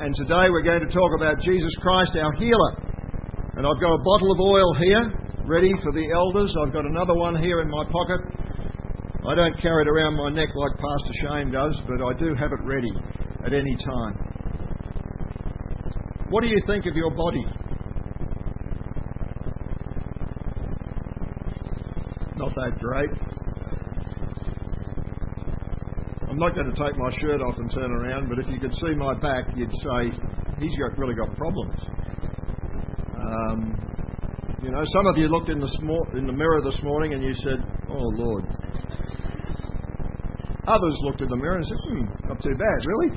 and today we're going to talk about Jesus Christ, our healer. And I've got a bottle of oil here, ready for the elders. I've got another one here in my pocket. I don't carry it around my neck like Pastor Shane does, but I do have it ready at any time. What do you think of your body? Not that great. I'm not going to take my shirt off and turn around, but if you could see my back, you'd say, he's really got problems. Some of you looked in the mirror this morning and you said, oh Lord. Others looked in the mirror and said, not too bad, really.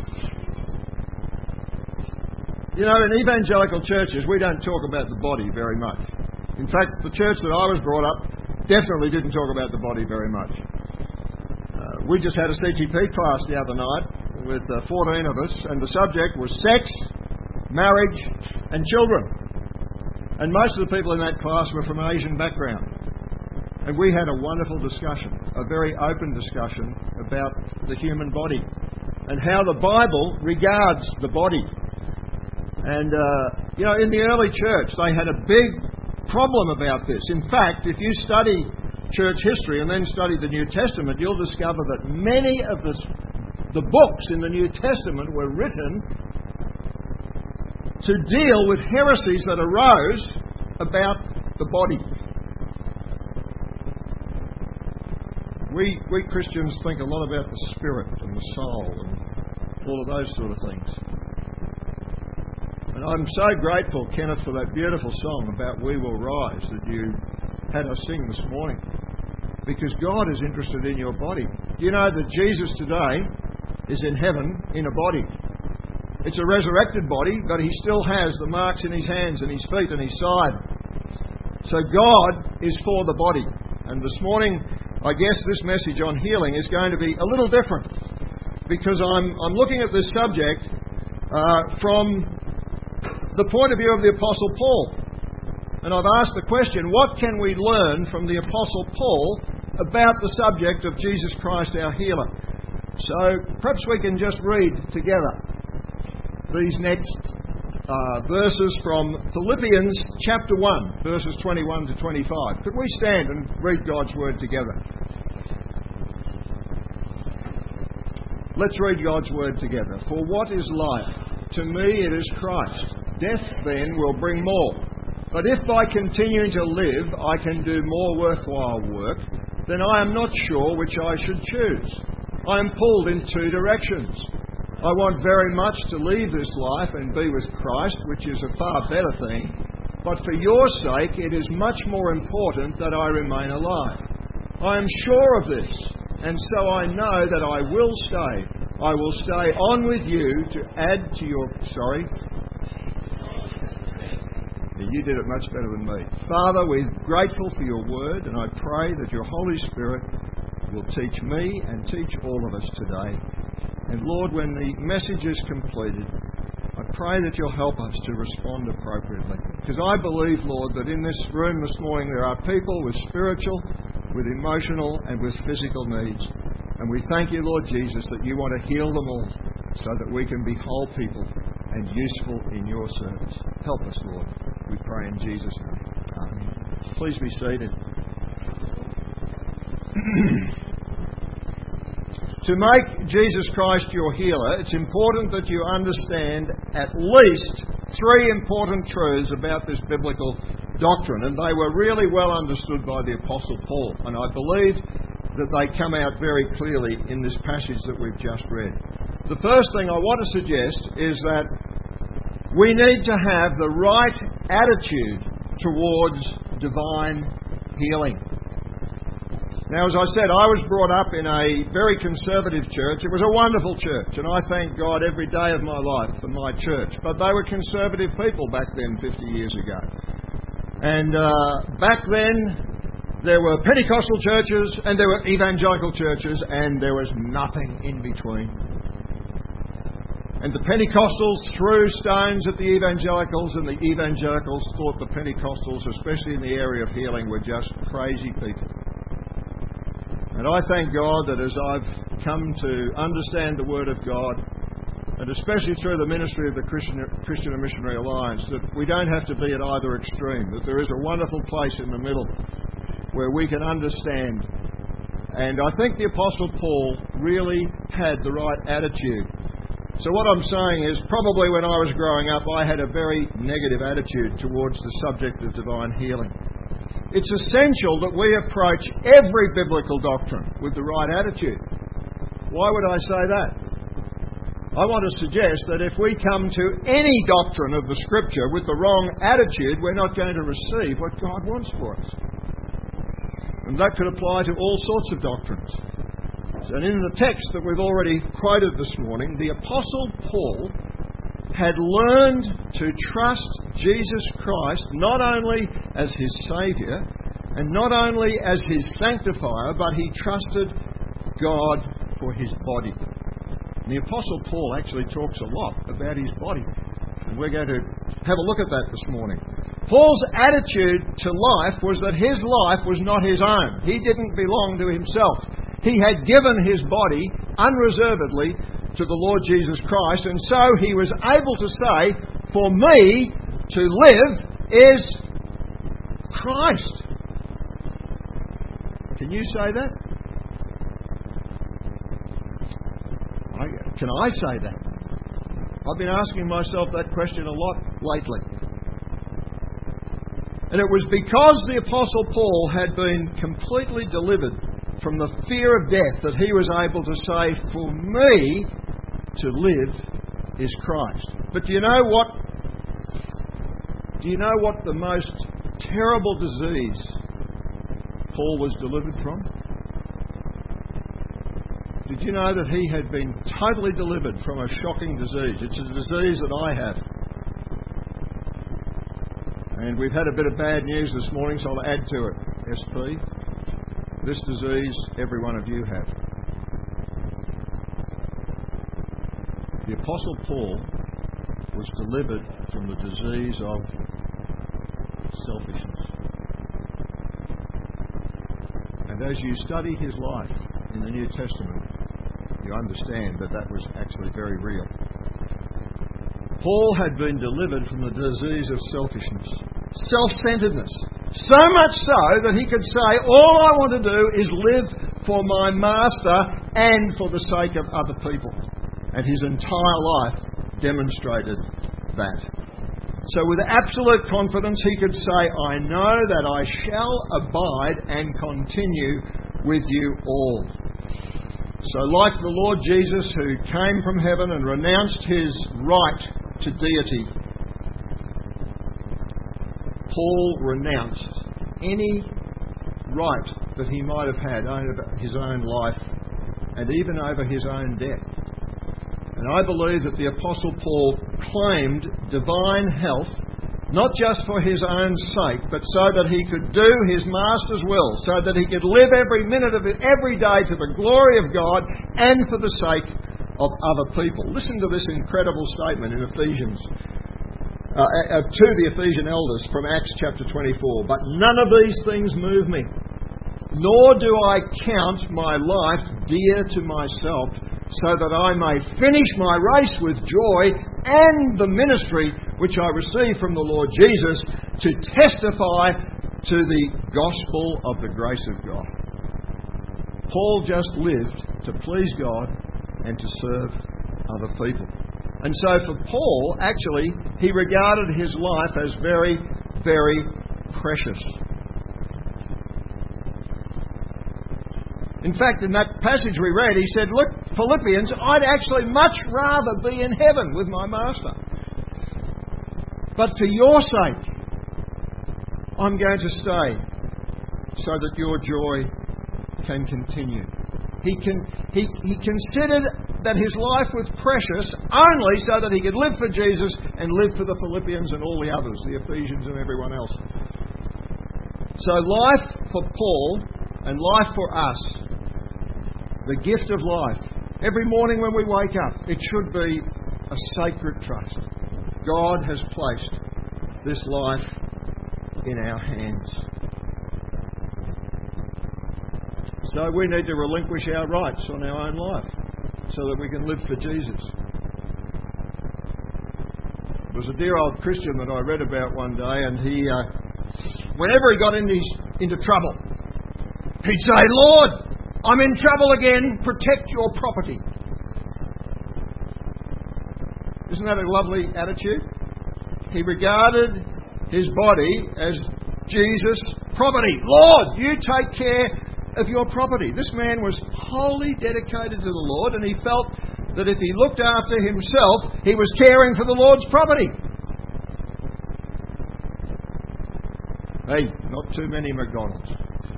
In evangelical churches, we don't talk about the body very much. In fact, the church that I was brought up definitely didn't talk about the body very much. We just had a CTP class the other night with 14 of us, and the subject was sex, marriage, and children. And most of the people in that class were from Asian background. And we had a wonderful discussion, a very open discussion about the human body and how the Bible regards the body. And, in the early church, they had a big problem about this. In fact, if you study church history and then study the New Testament, you'll discover that many of the books in the New Testament were written to deal with heresies that arose about the body. We Christians think a lot about the spirit and the soul and all of those sort of things. And I'm so grateful, Kenneth, for that beautiful song about We Will Rise that you had us sing this morning. Because God is interested in your body. You know that Jesus today is in heaven in a body. It's a resurrected body, but he still has the marks in his hands and his feet and his side. So God is for the body. And this morning, I guess this message on healing is going to be a little different. Because I'm looking at this subject from the point of view of the Apostle Paul. And I've asked the question, what can we learn from the Apostle Paul about the subject of Jesus Christ, our healer? So perhaps we can just read together these next verses from Philippians chapter 1, verses 21 to 25. Could we stand and read God's word together? Let's read God's word together. For what is life? To me it is Christ. Death then will bring more. But if by continuing to live I can do more worthwhile work, then I am not sure which I should choose. I am pulled in two directions. I want very much to leave this life and be with Christ, which is a far better thing. But for your sake it is much more important that I remain alive. I am sure of this, and so I know that I will stay. I will stay on with you to add to your... You did it much better than me. Father, we're grateful for your word, and I pray that your Holy Spirit will teach me and teach all of us today. And Lord, when the message is completed, I pray that you'll help us to respond appropriately. Because I believe, Lord, that in this room this morning there are people with spiritual, with emotional and with physical needs. And we thank you, Lord Jesus, that you want to heal them all so that we can be whole people and useful in your service. Help us, Lord. We pray in Jesus' name. Amen. Please be seated. To make Jesus Christ your healer, it's important that you understand at least three important truths about this biblical doctrine, and they were really well understood by the Apostle Paul, and I believe that they come out very clearly in this passage that we've just read. The first thing I want to suggest is that we need to have the right attitude towards divine healing. Now, as I said, I was brought up in a very conservative church. It was a wonderful church, and I thank God every day of my life for my church. But they were conservative people back then, 50 years ago. And back then, there were Pentecostal churches, and there were evangelical churches, and there was nothing in between. And the Pentecostals threw stones at the evangelicals, and the evangelicals thought the Pentecostals, especially in the area of healing, were just crazy people. And I thank God that as I've come to understand the Word of God, and especially through the ministry of the Christian and Missionary Alliance, that we don't have to be at either extreme, that there is a wonderful place in the middle where we can understand. And I think the Apostle Paul really had the right attitude. So what I'm saying is, probably when I was growing up, I had a very negative attitude towards the subject of divine healing. It's essential that we approach every biblical doctrine with the right attitude. Why would I say that? I want to suggest that if we come to any doctrine of the Scripture with the wrong attitude, we're not going to receive what God wants for us. And that could apply to all sorts of doctrines. And in the text that we've already quoted this morning, the Apostle Paul had learned to trust Jesus Christ not only as his Saviour and not only as his sanctifier, but he trusted God for his body. And the Apostle Paul actually talks a lot about his body. And we're going to have a look at that this morning. Paul's attitude to life was that his life was not his own. He didn't belong to himself. He had given his body unreservedly to the Lord Jesus Christ, and so he was able to say, for me to live is Christ. Can you say that? Can I say that? I've been asking myself that question a lot lately. And it was because the Apostle Paul had been completely delivered from the fear of death that he was able to say, for me to live is Christ. But do you know what? Do you know what the most terrible disease Paul was delivered from? Did you know that he had been totally delivered from a shocking disease? It's a disease that I have. And we've had a bit of bad news this morning, so I'll add to it. SP, this disease every one of you have. The Apostle Paul was delivered from the disease of selfishness. And as you study his life in the New Testament, you understand that that was actually very real. Paul had been delivered from the disease of selfishness, self-centeredness, so much so that he could say, all I want to do is live for my master and for the sake of other people. And his entire life demonstrated that. So with absolute confidence he could say, I know that I shall abide and continue with you all. So like the Lord Jesus, who came from heaven and renounced his right to deity, Paul renounced any right that he might have had over his own life and even over his own death. And I believe that the Apostle Paul claimed divine health, not just for his own sake, but so that he could do his master's will, so that he could live every minute of it, every day to the glory of God and for the sake of other people. Listen to this incredible statement in Ephesians, to the Ephesian elders from Acts chapter 24. But none of these things move me, nor do I count my life dear to myself, so that I may finish my race with joy and the ministry which I received from the Lord Jesus to testify to the gospel of the grace of God. Paul just lived to please God and to serve other people. And so for Paul, actually, he regarded his life as very, very precious. In fact, in that passage we read, he said, look, Philippians, I'd actually much rather be in heaven with my master. But for your sake, I'm going to stay so that your joy can continue. He considered that his life was precious only so that he could live for Jesus and live for the Philippians and all the others, the Ephesians and everyone else. So life for Paul and life for us, the gift of life, every morning when we wake up, it should be a sacred trust. God has placed this life in our hands. So we need to relinquish our rights on our own life so that we can live for Jesus. There was a dear old Christian that I read about one day, and he, whenever he got into trouble, he'd say, "Lord, I'm in trouble again, protect your property." Isn't that a lovely attitude? He regarded his body as Jesus' property. "Lord, you take care of your property." This man was wholly dedicated to the Lord, and he felt that if he looked after himself, he was caring for the Lord's property. Hey, not too many McDonald's.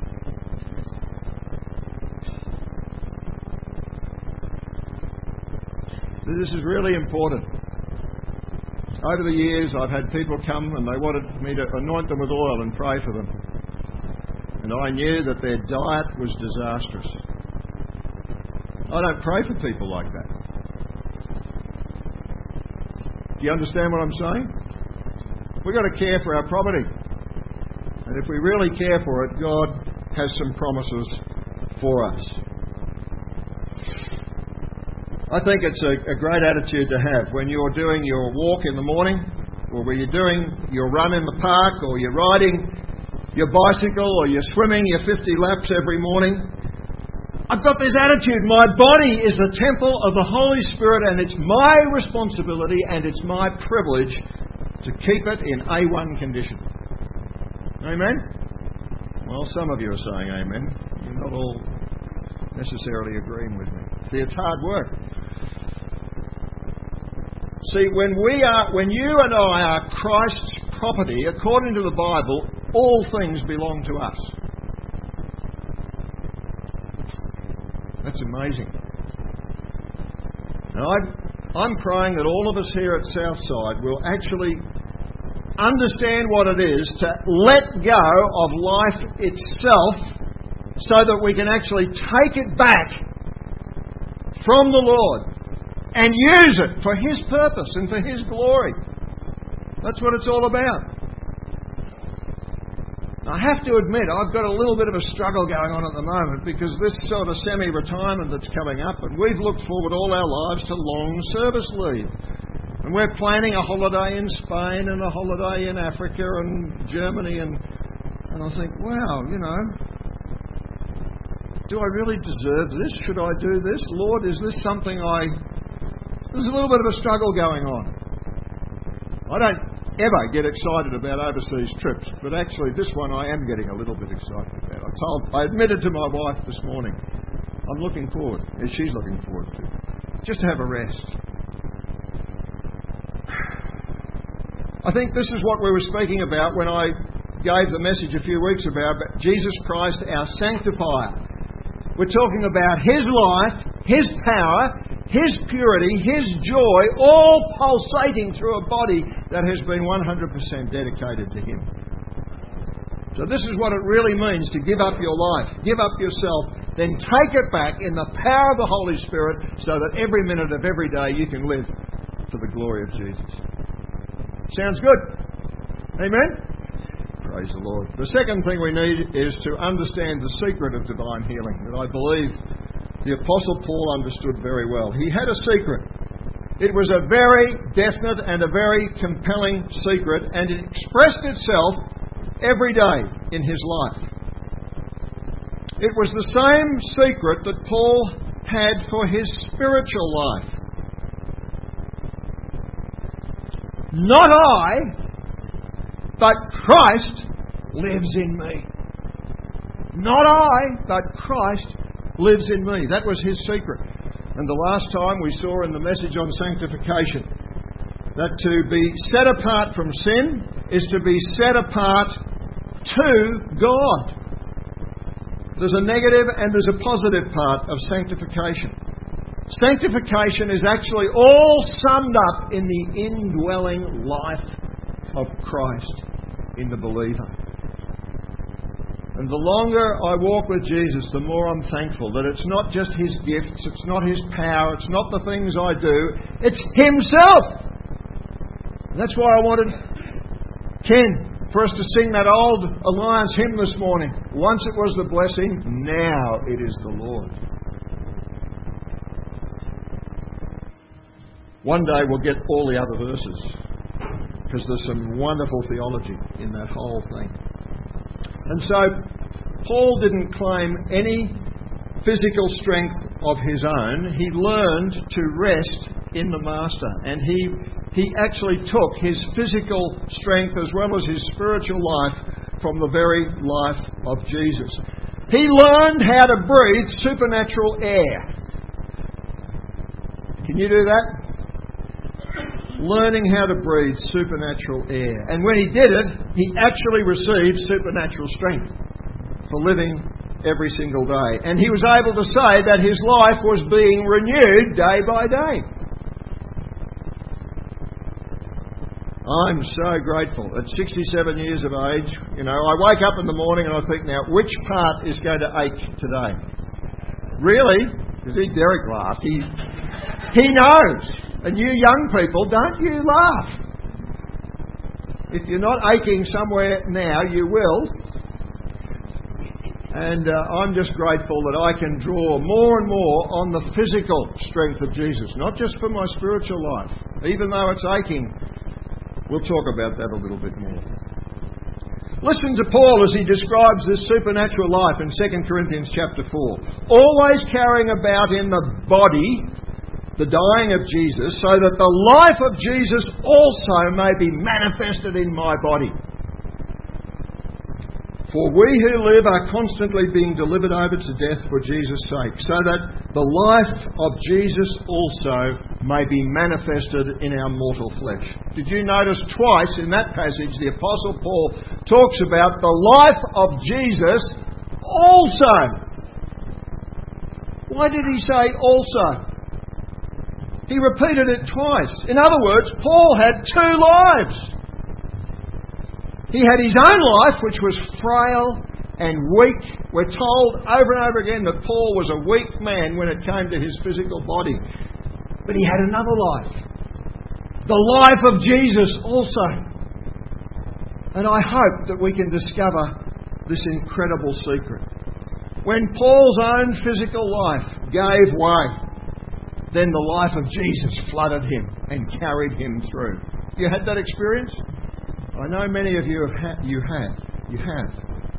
This is really important. Over the years, I've had people come and they wanted me to anoint them with oil and pray for them. And I knew that their diet was disastrous. I don't pray for people like that. Do you understand what I'm saying? We've got to care for our property. And if we really care for it, God has some promises for us. I think it's a great attitude to have when you're doing your walk in the morning, or when you're doing your run in the park, or you're riding your bicycle, or you're swimming your 50 laps every morning. I've got this attitude. My body is the temple of the Holy Spirit, and it's my responsibility and it's my privilege to keep it in A1 condition. Amen? Well, some of you are saying amen. You're not all necessarily agreeing with me. See, it's hard work. See, when you and I are Christ's property, according to the Bible, all things belong to us. That's amazing. Now, I'm praying that all of us here at Southside will actually understand what it is to let go of life itself so that we can actually take it back from the Lord and use it for His purpose and for His glory. That's what it's all about. I have to admit, I've got a little bit of a struggle going on at the moment because this sort of semi-retirement that's coming up, and we've looked forward all our lives to long service leave. And we're planning a holiday in Spain and a holiday in Africa and Germany, and I think, wow, do I really deserve this? Should I do this? Lord, is this something There's a little bit of a struggle going on. I don't ever get excited about overseas trips, but actually this one I am getting a little bit excited about. I admitted to my wife this morning, I'm looking forward, as she's looking forward to, just to have a rest. I think this is what we were speaking about when I gave the message a few weeks about Jesus Christ, our sanctifier. We're talking about His life, His power, His purity, His joy, all pulsating through a body that has been 100% dedicated to Him. So this is what it really means to give up your life, give up yourself, then take it back in the power of the Holy Spirit so that every minute of every day you can live for the glory of Jesus. Sounds good? Amen? Praise the Lord. The second thing we need is to understand the secret of divine healing that I believe the Apostle Paul understood very well. He had a secret. It was a very definite and a very compelling secret, and it expressed itself every day in his life. It was the same secret that Paul had for his spiritual life. Not I, but Christ lives in me. Not I, but Christ lives in me. That was his secret. And the last time we saw in the message on sanctification that to be set apart from sin is to be set apart to God. There's a negative and there's a positive part of sanctification. Sanctification is actually all summed up in the indwelling life of Christ in the believer. And the longer I walk with Jesus, the more I'm thankful that it's not just His gifts, it's not His power, it's not the things I do, it's Himself. And that's why I wanted Ken for us to sing that old Alliance hymn this morning. Once it was the blessing, now it is the Lord. One day we'll get all the other verses. because there's some wonderful theology in that whole thing. And so Paul didn't claim any physical strength of his own. He learned to rest in the Master, and he actually took his physical strength as well as his spiritual life from the very life of Jesus. He learned how to breathe supernatural air. Can you do that? Learning how to breathe supernatural air. And when he did it, he actually received supernatural strength for living every single day. And he was able to say that his life was being renewed day by day. I'm so grateful. At 67 years of age, I wake up in the morning and I think, now, which part is going to ache today? Really? Because Derek laughed. He knows. And you young people, don't you laugh. If you're not aching somewhere now, you will. And I'm just grateful that I can draw more and more on the physical strength of Jesus, not just for my spiritual life. Even though it's aching, we'll talk about that a little bit more. Listen to Paul as he describes this supernatural life in 2 Corinthians chapter 4. Always carrying about in the body the dying of Jesus, so that the life of Jesus also may be manifested in my body. For we who live are constantly being delivered over to death for Jesus' sake, so that the life of Jesus also may be manifested in our mortal flesh. Did you notice twice in that passage the Apostle Paul talks about the life of Jesus also? Why did he say also? He repeated it twice. In other words, Paul had two lives. He had his own life, which was frail and weak. We're told over and over again that Paul was a weak man when it came to his physical body. But he had another life. The life of Jesus also. And I hope that we can discover this incredible secret. When Paul's own physical life gave way, then the life of Jesus flooded him and carried him through. You had that experience? I know many of you have. You have.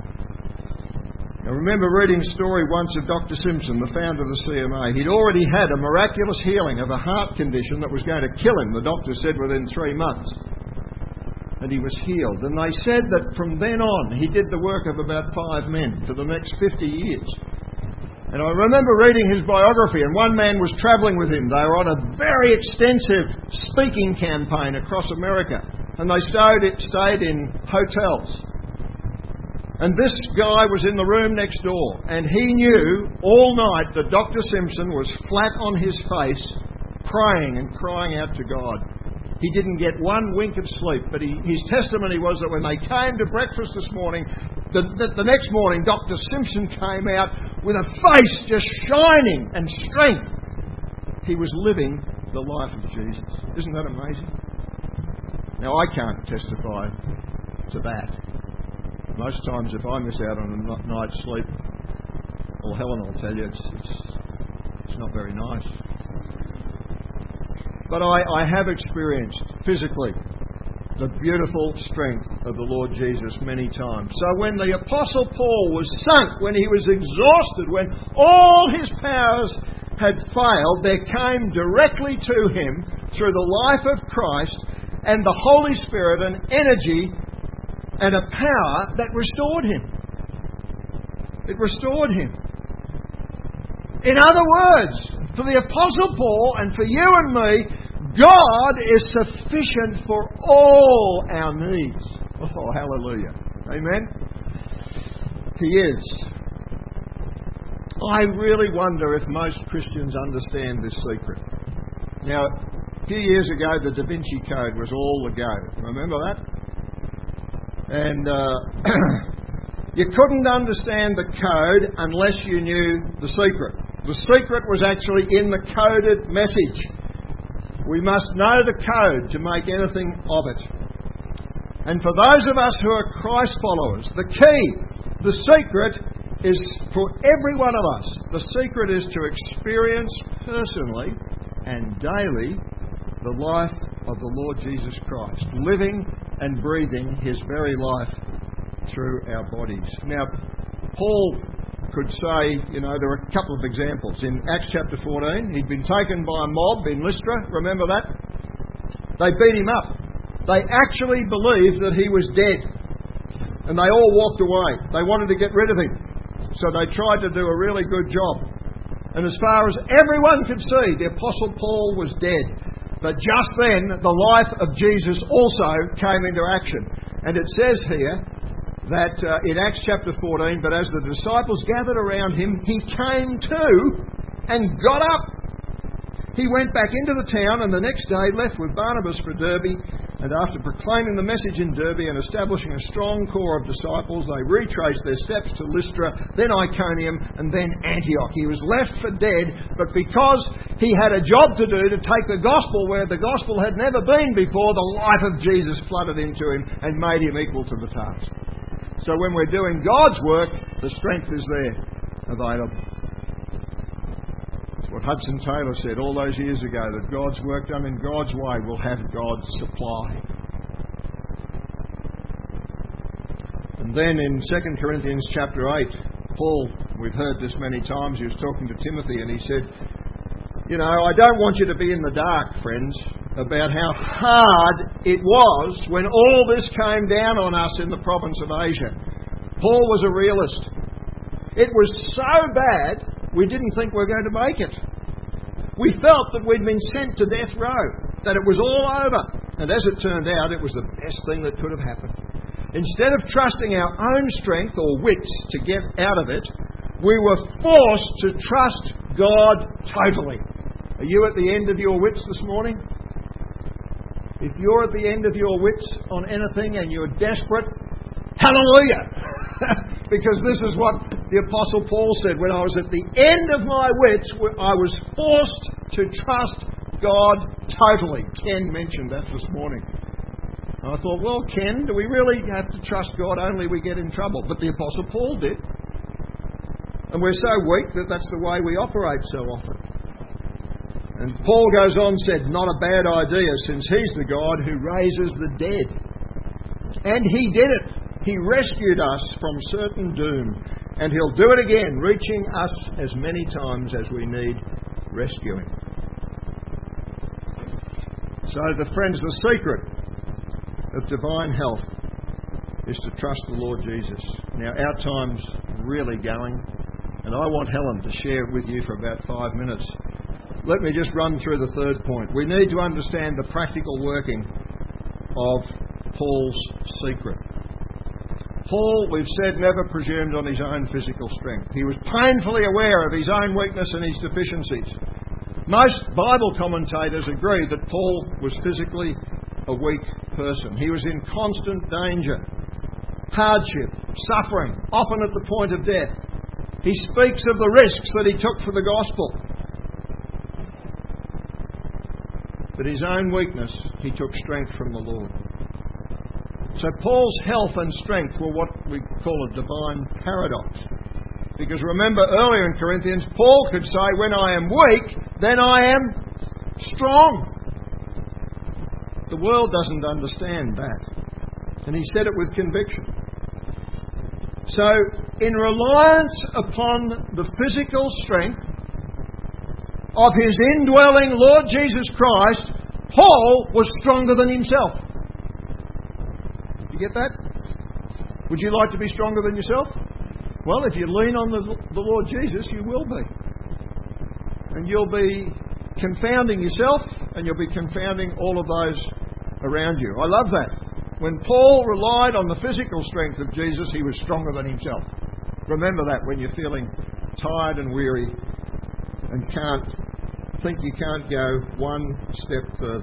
I remember reading a story once of Dr. Simpson, the founder of the CMA. He'd already had a miraculous healing of a heart condition that was going to kill him, the doctor said, within 3 months. And he was healed. And they said that from then on, he did the work of about 5 men for the next 50 years. And I remember reading his biography, and one man was travelling with him. They were on a very extensive speaking campaign across America, and they stayed in hotels. And this guy was in the room next door, and he knew all night that Dr. Simpson was flat on his face, praying and crying out to God. He didn't get one wink of sleep, but his testimony was that when they came to breakfast this morning, the next morning, Dr. Simpson came out with a face just shining and strength. He was living the life of Jesus. Isn't that amazing? Now, I can't testify to that. Most times, if I miss out on a night's sleep, well, Helen will tell you it's not very nice. But I have experienced physically the beautiful strength of the Lord Jesus many times. So when the Apostle Paul was sunk, when he was exhausted, when all his powers had failed, there came directly to him, through the life of Christ and the Holy Spirit, an energy and a power that restored him. It restored him. In other words, for the Apostle Paul and for you and me, God is sufficient for all our needs. Oh, hallelujah. Amen? He is. I really wonder if most Christians understand this secret. Now, a few years ago, the Da Vinci Code was all the go. Remember that? And you couldn't understand the code unless you knew the secret. The secret was actually in the coded message. We must know the code to make anything of it. And for those of us who are Christ followers, the key, the secret is for every one of us. The secret is to experience personally and daily the life of the Lord Jesus Christ, living and breathing His very life through our bodies. Now, Paul could say, there are a couple of examples. In Acts chapter 14, he'd been taken by a mob in Lystra, remember that? They beat him up. They actually believed that he was dead. And they all walked away. They wanted to get rid of him. So they tried to do a really good job. And as far as everyone could see, the Apostle Paul was dead. But just then, the life of Jesus also came into action. And it says here that in Acts chapter 14, but as the disciples gathered around him, he came to and got up. He went back into the town and the next day left with Barnabas for Derbe. And after proclaiming the message in Derbe and establishing a strong core of disciples, they retraced their steps to Lystra, then Iconium, and then Antioch. He was left for dead, but because he had a job to do to take the gospel where the gospel had never been before, the life of Jesus flooded into him and made him equal to the task. So when we're doing God's work, the strength is there, available. What Hudson Taylor said all those years ago, that God's work done in God's way will have God's supply. And then in 2 Corinthians chapter 8, Paul, we've heard this many times, he was talking to Timothy and he said, I don't want you to be in the dark, friends, about how hard it was when all this came down on us in the province of Asia. Paul was a realist. It was so bad, we didn't think we were going to make it. We felt that we'd been sent to death row, that it was all over. And as it turned out, it was the best thing that could have happened. Instead of trusting our own strength or wits to get out of it, we were forced to trust God totally. Are you at the end of your wits this morning? If you're at the end of your wits on anything and you're desperate, hallelujah! Because this is what the Apostle Paul said. When I was at the end of my wits, I was forced to trust God totally. Ken mentioned that this morning. And I thought, well, Ken, do we really have to trust God only we get in trouble? But the Apostle Paul did. And we're so weak that that's the way we operate so often. And Paul goes on and said, not a bad idea, since He's the God who raises the dead. And He did it. He rescued us from certain doom, and He'll do it again, reaching us as many times as we need rescuing. So, friends, the secret of divine health is to trust the Lord Jesus. Now, our time's really going, and I want Helen to share it with you for about 5 minutes. Let me just run through the third point. We need to understand the practical working of Paul's secret. Paul, we've said, never presumed on his own physical strength. He was painfully aware of his own weakness and his deficiencies. Most Bible commentators agree that Paul was physically a weak person. He was in constant danger, hardship, suffering, often at the point of death. He speaks of the risks that he took for the gospel. But his own weakness, he took strength from the Lord. So Paul's health and strength were what we call a divine paradox. Because remember, earlier in Corinthians, Paul could say, when I am weak, then I am strong. The world doesn't understand that. And he said it with conviction. So, in reliance upon the physical strength of his indwelling Lord Jesus Christ, Paul was stronger than himself. Get that? Would you like to be stronger than yourself? Well, if you lean on the Lord Jesus, you will be. And you'll be confounding yourself, and you'll be confounding all of those around you. I love that. When Paul relied on the physical strength of Jesus, he was stronger than himself. Remember that when you're feeling tired and weary and think you can't go one step further.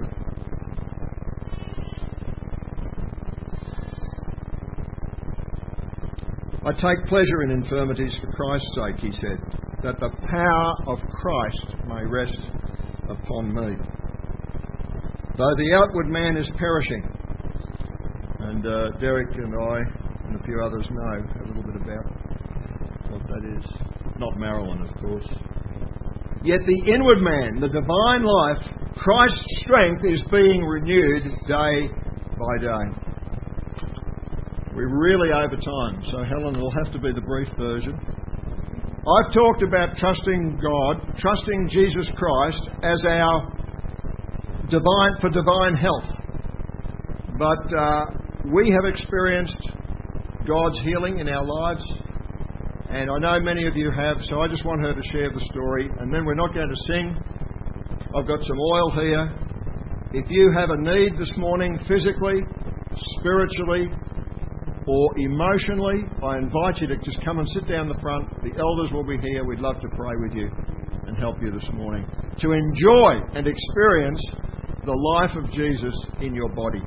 I take pleasure in infirmities for Christ's sake, he said, that the power of Christ may rest upon me. Though the outward man is perishing, and Derek and I and a few others know a little bit about what that is. Not Marilyn, of course. Yet the inward man, the divine life, Christ's strength is being renewed day by day. We're really over time, so Helen will have to be the brief version. I've talked about trusting God, trusting Jesus Christ as our divine health. But we have experienced God's healing in our lives, and I know many of you have, so I just want her to share the story, and then we're not going to sing. I've got some oil here. If you have a need this morning, physically, spiritually, or emotionally, I invite you to just come and sit down the front. The elders will be here. We'd love to pray with you and help you this morning to enjoy and experience the life of Jesus in your body.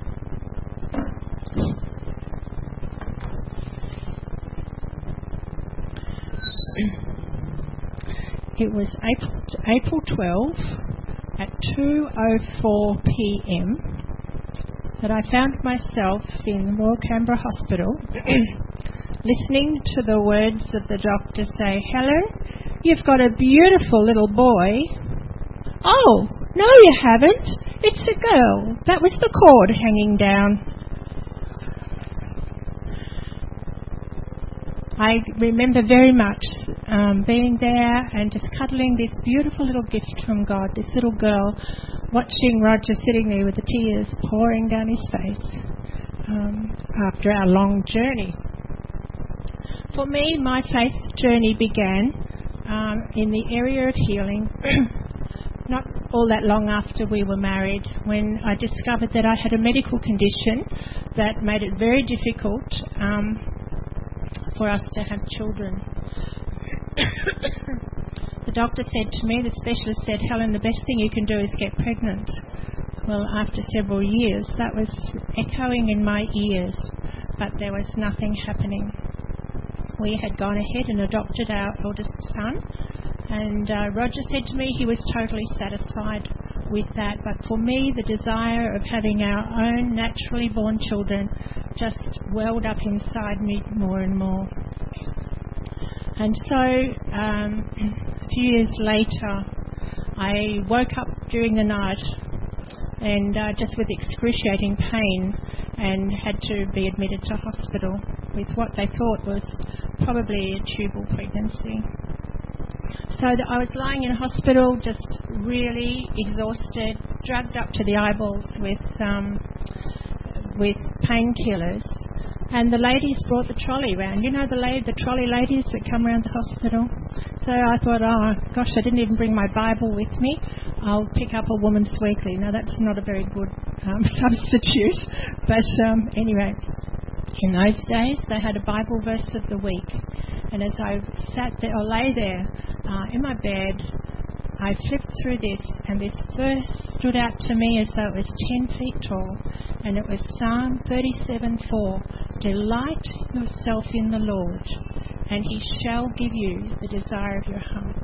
It was April 12 at 2:04 p.m. that I found myself in the Royal Canberra Hospital listening to the words of the doctor say, "Helen, you've got a beautiful little boy." "Oh, no you haven't. It's a girl. That was the cord hanging down." I remember very much being there and just cuddling this beautiful little gift from God, this little girl, watching Roger sitting there with the tears pouring down his face after our long journey. For me, my faith journey began in the area of healing not all that long after we were married, when I discovered that I had a medical condition that made it very difficult for us to have children. The doctor said to me, the specialist said, "Helen, the best thing you can do is get pregnant." Well, after several years, that was echoing in my ears, but there was nothing happening. We had gone ahead and adopted our eldest son, and Roger said to me he was totally satisfied with that, but for me, the desire of having our own naturally born children just welled up inside me more and more. And so, a few years later, I woke up during the night and just with excruciating pain, and had to be admitted to hospital with what they thought was probably a tubal pregnancy. So I was lying in hospital, just really exhausted, drugged up to the eyeballs with painkillers. And the ladies brought the trolley round. You know the trolley ladies that come around the hospital? So I thought, oh gosh, I didn't even bring my Bible with me. I'll pick up a Woman's Weekly. Now that's not a very good substitute. But anyway, in those days they had a Bible verse of the week. And as I sat there, or lay there in my bed, I flipped through this, and this verse stood out to me as though it was 10 feet tall, and it was Psalm 37:4. "Delight yourself in the Lord, and he shall give you the desire of your heart."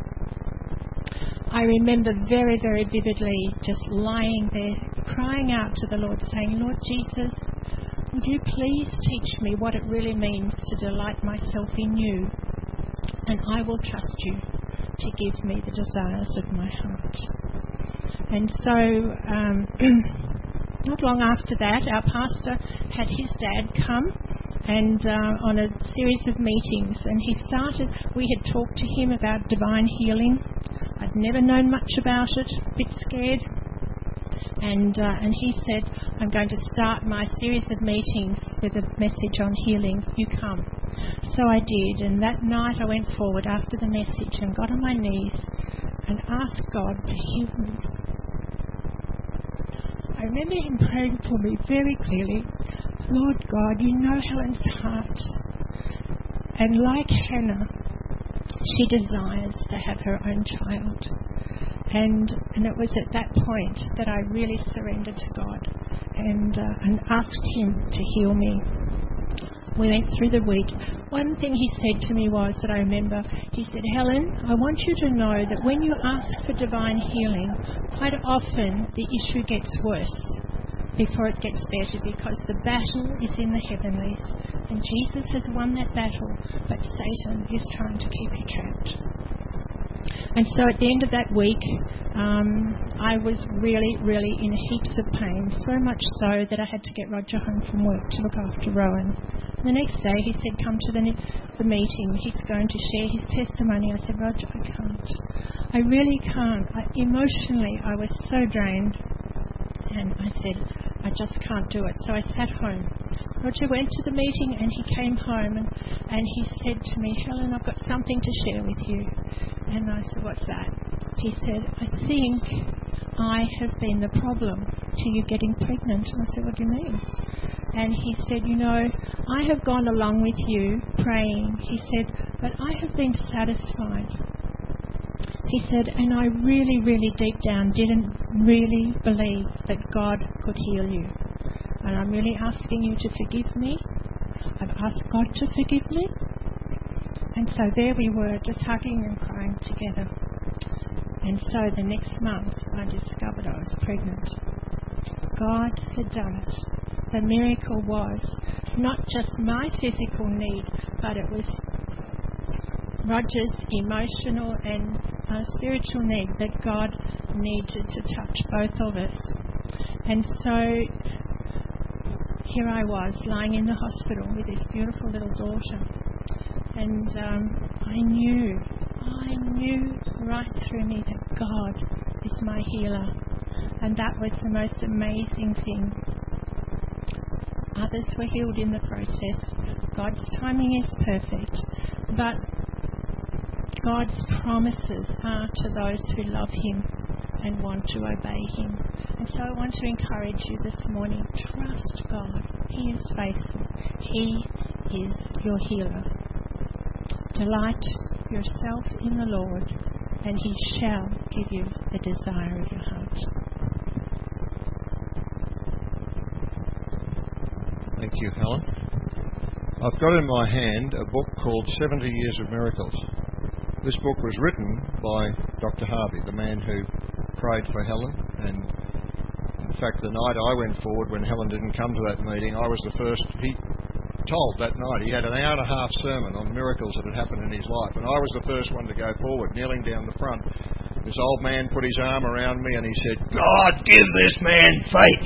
I remember very, very vividly just lying there, crying out to the Lord, saying, "Lord Jesus, would you please teach me what it really means to delight myself in you, and I will trust you to give me the desires of my heart." And so, not long after that, our pastor had his dad come and on a series of meetings, and we had talked to him about divine healing. I'd never known much about it, a bit scared. And he said, "I'm going to start my series of meetings with a message on healing. You come." So I did, and that night I went forward after the message and got on my knees and asked God to heal me. I remember him praying for me very clearly. "Lord God, you know Helen's heart. And like Hannah, she desires to have her own child." And it was at that point that I really surrendered to God and asked him to heal me. We went through the week. One thing he said to me was that I remember, he said, "Helen, I want you to know that when you ask for divine healing, quite often the issue gets worse before it gets better, because the battle is in the heavenlies, and Jesus has won that battle, but Satan is trying to keep you trapped." And so at the end of that week, I was really, really in heaps of pain, so much so that I had to get Roger home from work to look after Rowan. The next day he said, come to the meeting, he's going to share his testimony. I said, Roger, I can't. I really can't. Emotionally, I was so drained. And I said, I just can't do it. So I sat home. Roger went to the meeting and he came home and he said to me, Helen, I've got something to share with you. And I said, what's that? He said, I think I have been the problem to you getting pregnant. And I said, what do you mean? And he said, I have gone along with you praying. He said, but I have been satisfied. He said, and I really, really deep down didn't really believe that God could heal you. And I'm really asking you to forgive me. I've asked God to forgive me. And so there we were, just hugging and crying together. And so the next month, I discovered I was pregnant. God had done it. The miracle was not just my physical need, but it was Roger's emotional and spiritual need that God needed to touch both of us. And so here I was, lying in the hospital with this beautiful little daughter. And I knew right through me that God is my healer. And that was the most amazing thing. Others were healed in the process. God's timing is perfect. But God's promises are to those who love Him and want to obey Him. And so I want to encourage you this morning, trust God. He is faithful. He is your healer. Delight yourself in the Lord, and He shall give you the desire of your heart. Thank you, Helen. I've got in my hand a book called 70 Years of Miracles. This book was written by Dr. Harvey, the man who prayed for Helen. And in fact, the night I went forward when Helen didn't come to that meeting, I was the first. He told that night, he had an hour and a half sermon on miracles that had happened in his life. And I was the first one to go forward, kneeling down the front. This old man put his arm around me and he said, God, give this man faith.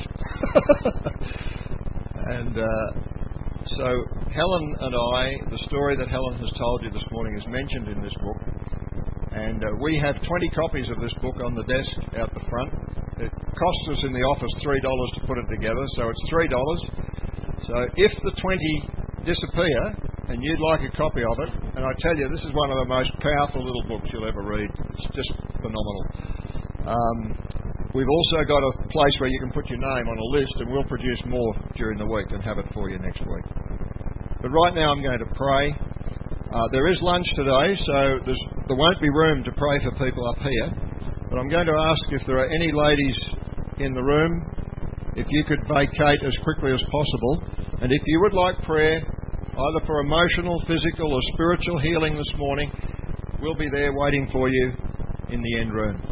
And so Helen and I, the story that Helen has told you this morning is mentioned in this book. And we have 20 copies of this book on the desk out the front. It costs us in the office $3 to put it together, so it's $3. So if the 20 disappear and you'd like a copy of it, and I tell you, this is one of the most powerful little books you'll ever read. It's just phenomenal. We've also got a place where you can put your name on a list, and we'll produce more during the week and have it for you next week. But right now I'm going to pray. There is lunch today, so there won't be room to pray for people up here. But I'm going to ask if there are any ladies in the room, if you could vacate as quickly as possible. And if you would like prayer, either for emotional, physical or spiritual healing this morning, we'll be there waiting for you in the end room.